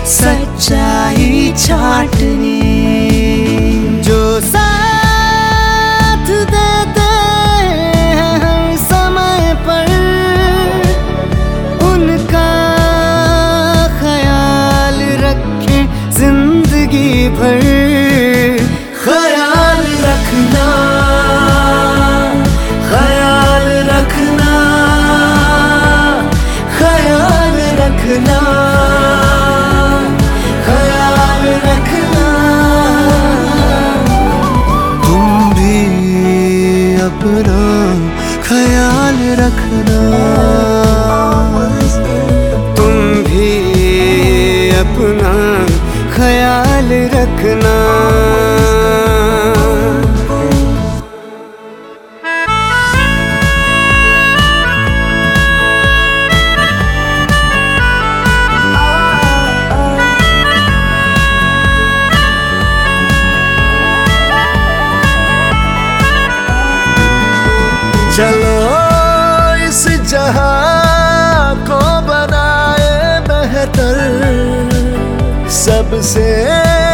सच्चाई छाटने। जो साथ देते हैं हर समय पर, उनका ख्याल रखें जिंदगी भर। ख्याल रखना, ख्याल रखना, ख्याल रखना, ख्याल रखना। तुम भी अपना ख्याल रखना, तुम भी अपना ख्याल रखना। चलो इस जहां को बनाए बेहतर, सबसे